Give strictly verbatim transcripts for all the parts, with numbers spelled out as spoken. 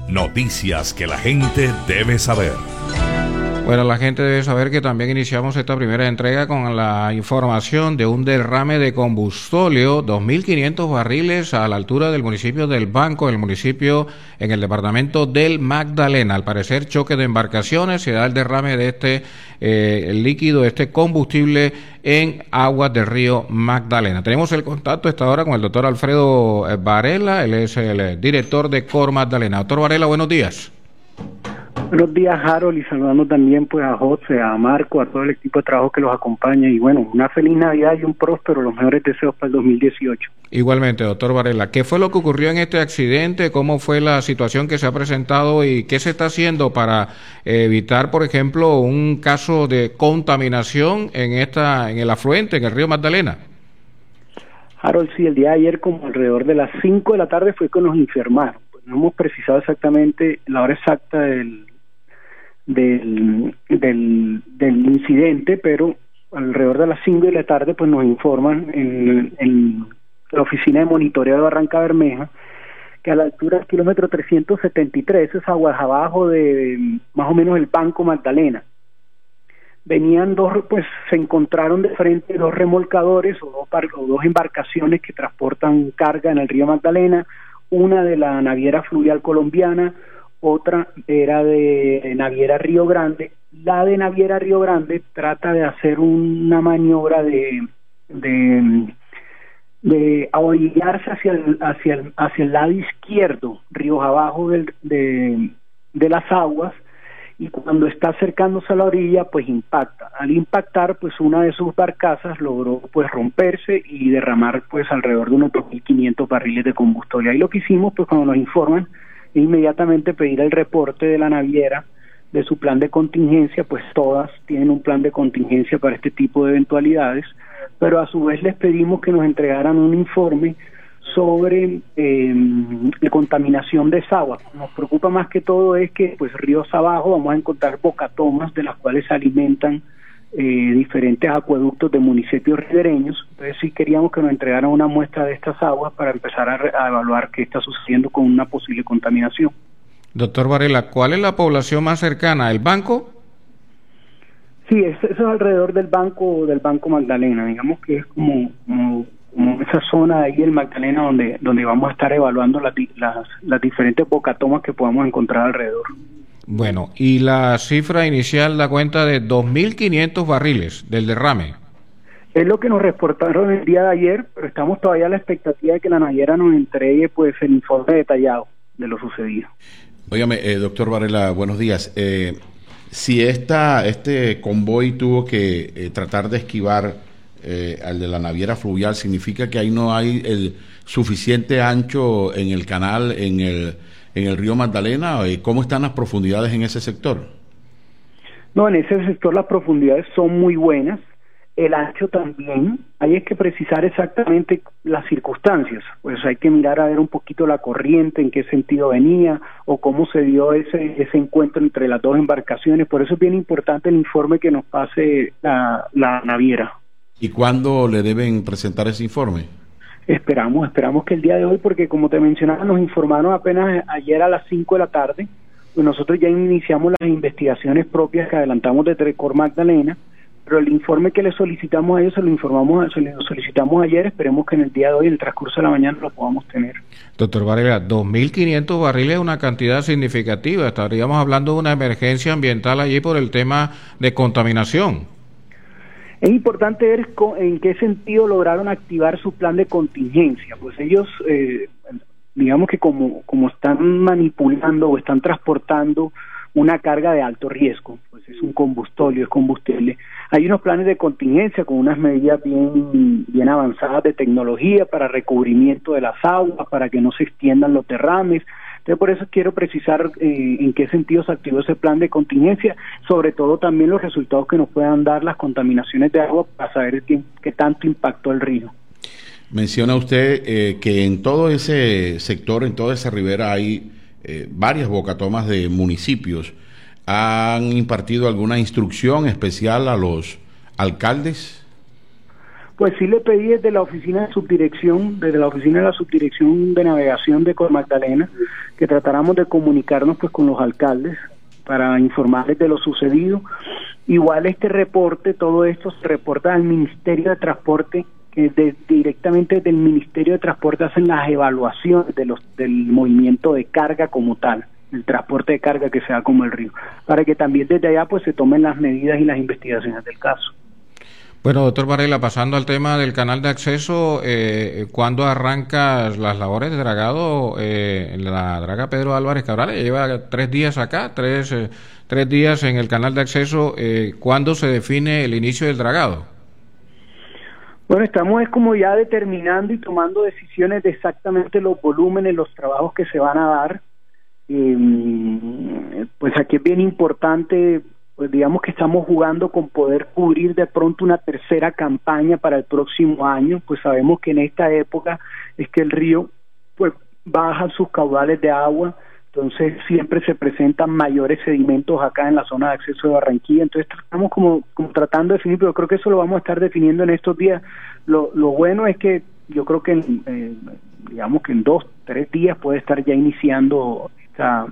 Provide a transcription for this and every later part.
Noticias que la gente debe saber. Bueno, la gente debe saber que también iniciamos esta primera entrega con la información de un derrame de combustóleo, dos mil quinientos barriles a la altura del municipio del Banco, el municipio en el departamento del Magdalena. Al parecer, choque de embarcaciones, se da el derrame de este eh, líquido, este combustible en aguas del río Magdalena. Tenemos el contacto a esta hora con el doctor Alfredo Varela, él es el director de Cor Magdalena. Doctor Varela, buenos días. Buenos días, Harold, y saludando también pues a José, a Marco, a todo el equipo de trabajo que los acompaña, y bueno, una feliz Navidad y un próspero, los mejores deseos para el dos mil dieciocho. Igualmente, doctor Varela, ¿qué fue lo que ocurrió en este accidente? ¿Cómo fue la situación que se ha presentado y qué se está haciendo para evitar, por ejemplo, un caso de contaminación en esta, en el afluente, en el río Magdalena? Harold, sí, el día de ayer, como alrededor de las cinco de la tarde, fue que nos informaron. Pues no hemos precisado exactamente la hora exacta del Del, del del incidente, pero alrededor de las cinco de la tarde pues nos informan en, en la oficina de monitoreo de Barranca Bermeja que a la altura del kilómetro trescientos setenta y tres, es aguas abajo de, de más o menos el Banco Magdalena, venían dos, pues se encontraron de frente dos remolcadores o dos, o dos embarcaciones que transportan carga en el río Magdalena, una de la naviera fluvial colombiana, otra era de Naviera Río Grande. La de Naviera Río Grande trata de hacer una maniobra de de, de orillarse hacia el, hacia el hacia el lado izquierdo, ríos abajo del, de, de las aguas, y cuando está acercándose a la orilla pues impacta. Al impactar pues una de sus barcazas logró pues romperse y derramar pues alrededor de unos dos mil quinientos barriles de combustible. Ahí lo que hicimos pues cuando nos informan inmediatamente pedir el reporte de la naviera de su plan de contingencia, pues todas tienen un plan de contingencia para este tipo de eventualidades, pero a su vez les pedimos que nos entregaran un informe sobre eh, la contaminación de esa agua. Nos preocupa más que todo es que pues ríos abajo vamos a encontrar bocatomas de las cuales se alimentan Eh, diferentes acueductos de municipios ribereños. Entonces sí queríamos que nos entregaran una muestra de estas aguas para empezar a, a evaluar qué está sucediendo con una posible contaminación. Doctor Varela, ¿cuál es la población más cercana? ¿El banco? Sí, eso es alrededor del banco del Banco Magdalena, digamos que es como, como, como esa zona de ahí del Magdalena donde, donde vamos a estar evaluando las, las, las diferentes bocatomas que podamos encontrar alrededor. Bueno, y la cifra inicial da cuenta de dos mil quinientos barriles del derrame. Es lo que nos reportaron el día de ayer, pero estamos todavía a la expectativa de que la naviera nos entregue pues el informe detallado de lo sucedido. Óigame, eh, doctor Varela, buenos días. Eh, si esta este convoy tuvo que eh, tratar de esquivar eh, al de la naviera fluvial, ¿significa que ahí no hay el suficiente ancho en el canal, en el en el río Magdalena? ¿Cómo están las profundidades en ese sector? No, en ese sector las profundidades son muy buenas, el ancho también. Hay que precisar exactamente las circunstancias, pues hay que mirar a ver un poquito la corriente, en qué sentido venía, o cómo se dio ese ese encuentro entre las dos embarcaciones. Por eso es bien importante el informe que nos pase la, la naviera. ¿Y cuándo le deben presentar ese informe? Esperamos, esperamos que el día de hoy, porque como te mencionaba, nos informaron apenas ayer a las cinco de la tarde, pues nosotros ya iniciamos las investigaciones propias que adelantamos desde Cor Magdalena, pero el informe que le solicitamos a ellos se lo informamos, se lo solicitamos ayer, esperemos que en el día de hoy, en el transcurso de la mañana, lo podamos tener. Doctor Varela, dos mil quinientos barriles es una cantidad significativa, estaríamos hablando de una emergencia ambiental allí por el tema de contaminación. Es importante ver en qué sentido lograron activar su plan de contingencia. Pues ellos, eh, digamos que como, como están manipulando o están transportando una carga de alto riesgo, pues es un combustóleo, es combustible. Hay unos planes de contingencia con unas medidas bien, bien avanzadas de tecnología para recubrimiento de las aguas, para que no se extiendan los derrames. Entonces, por eso quiero precisar eh, en qué sentido se activó ese plan de contingencia, sobre todo también los resultados que nos puedan dar las contaminaciones de agua para saber qué, qué tanto impactó el río. Menciona usted eh, que en todo ese sector, en toda esa ribera hay eh, varias bocatomas de municipios. ¿Han impartido alguna instrucción especial a los alcaldes? Pues sí le pedí desde la oficina de subdirección, desde la oficina de la subdirección de navegación de Cor Magdalena, que tratáramos de comunicarnos pues con los alcaldes para informarles de lo sucedido. Igual este reporte, todo esto se reporta al Ministerio de Transporte, que de, directamente del Ministerio de Transporte hacen las evaluaciones de los del movimiento de carga como tal, el transporte de carga que se da como el río, para que también desde allá pues se tomen las medidas y las investigaciones del caso. Bueno, doctor Varela, pasando al tema del canal de acceso, eh, ¿cuándo arrancas las labores de dragado eh, en la draga Pedro Álvarez Cabral? Lleva tres días acá, tres, eh, tres días en el canal de acceso. Eh, ¿Cuándo se define el inicio del dragado? Bueno, estamos es como ya determinando y tomando decisiones de exactamente los volúmenes, los trabajos que se van a dar. Eh, pues aquí es bien importante, pues digamos que estamos jugando con poder cubrir de pronto una tercera campaña para el próximo año. Pues sabemos que en esta época es que el río pues baja sus caudales de agua, entonces siempre se presentan mayores sedimentos acá en la zona de acceso de Barranquilla. Entonces estamos como, como tratando de definir, pero creo que eso lo vamos a estar definiendo en estos días. Lo, lo bueno es que yo creo que en, eh, digamos que en dos, tres días puede estar ya iniciando esta,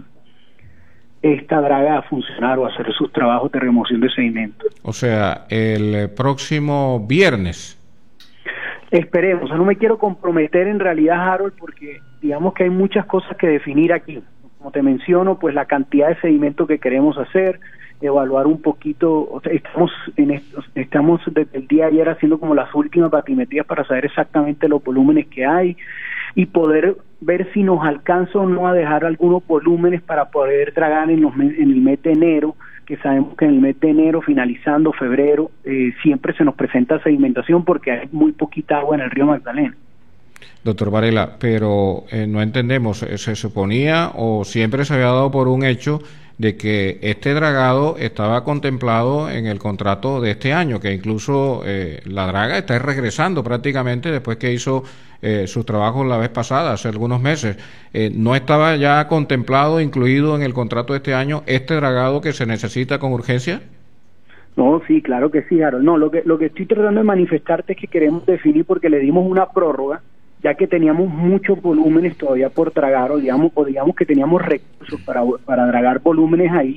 esta draga a funcionar o a hacer sus trabajos de remoción de sedimentos. O sea, el próximo viernes. Esperemos, o sea, no me quiero comprometer en realidad, Harold, porque digamos que hay muchas cosas que definir aquí. Como te menciono, pues la cantidad de sedimento que queremos hacer, evaluar un poquito, o sea, estamos en estos, estamos desde el día de ayer haciendo como las últimas batimetrías para saber exactamente los volúmenes que hay y poder ver si nos alcanza o no a dejar algunos volúmenes para poder dragar en, los, en el mes de enero, que sabemos que en el mes de enero, finalizando febrero, eh, siempre se nos presenta sedimentación porque hay muy poquita agua en el río Magdalena. Doctor Varela, pero eh, no entendemos, ¿se suponía o siempre se había dado por un hecho de que este dragado estaba contemplado en el contrato de este año, que incluso eh, la draga está regresando prácticamente después que hizo eh, sus trabajos la vez pasada, hace algunos meses? Eh, ¿No estaba ya contemplado, incluido en el contrato de este año, este dragado que se necesita con urgencia? No, sí, claro que sí, Harold. No, lo que, lo que estoy tratando de manifestarte es que queremos definir, porque le dimos una prórroga, ya que teníamos muchos volúmenes todavía por dragar, o digamos, o digamos que teníamos recursos para, para dragar volúmenes ahí,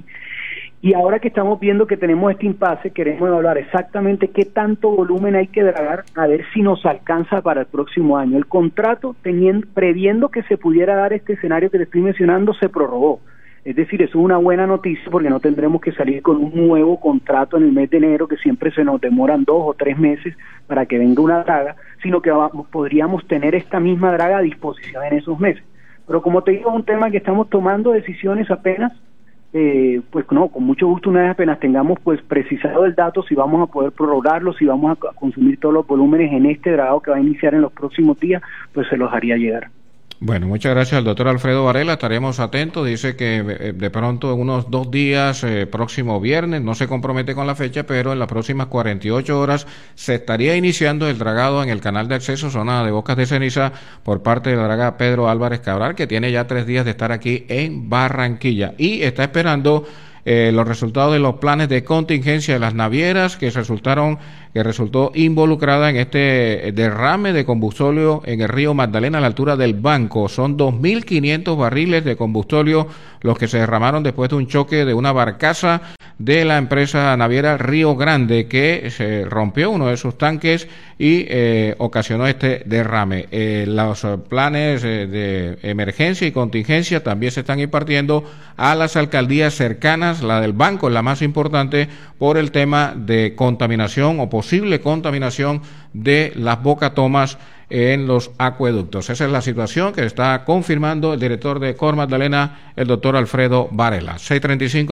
y ahora que estamos viendo que tenemos este impasse, queremos evaluar exactamente qué tanto volumen hay que dragar, a ver si nos alcanza para el próximo año. El contrato, teniendo, previendo que se pudiera dar este escenario que le estoy mencionando, se prorrogó. Es decir, eso es una buena noticia porque no tendremos que salir con un nuevo contrato en el mes de enero, que siempre se nos demoran dos o tres meses para que venga una draga, sino que vamos, podríamos tener esta misma draga a disposición en esos meses. Pero como te digo, es un tema que estamos tomando decisiones apenas, eh, pues no, con mucho gusto una vez apenas tengamos pues precisado el dato, si vamos a poder prorrogarlo, si vamos a consumir todos los volúmenes en este dragado que va a iniciar en los próximos días, pues se los haría llegar. Bueno, muchas gracias al doctor Alfredo Varela, estaremos atentos. Dice que eh, de pronto en unos dos días, eh, próximo viernes, no se compromete con la fecha, pero en las próximas cuarenta y ocho horas se estaría iniciando el dragado en el canal de acceso, zona de Bocas de Ceniza, por parte de la draga Pedro Álvarez Cabral, que tiene ya tres días de estar aquí en Barranquilla y está esperando Eh, los resultados de los planes de contingencia de las navieras que resultaron que resultó involucrada en este derrame de combustóleo en el río Magdalena a la altura del banco. Son dos mil quinientos barriles de combustóleo los que se derramaron después de un choque de una barcaza de la empresa naviera Río Grande, que se rompió uno de sus tanques y eh, ocasionó este derrame. Eh, los planes eh, de emergencia y contingencia también se están impartiendo a las alcaldías cercanas. La del banco es la más importante por el tema de contaminación o posible contaminación de las bocatomas en los acueductos. Esa es la situación que está confirmando el director de Cor Magdalena, el doctor Alfredo Varela. seis treinta y cinco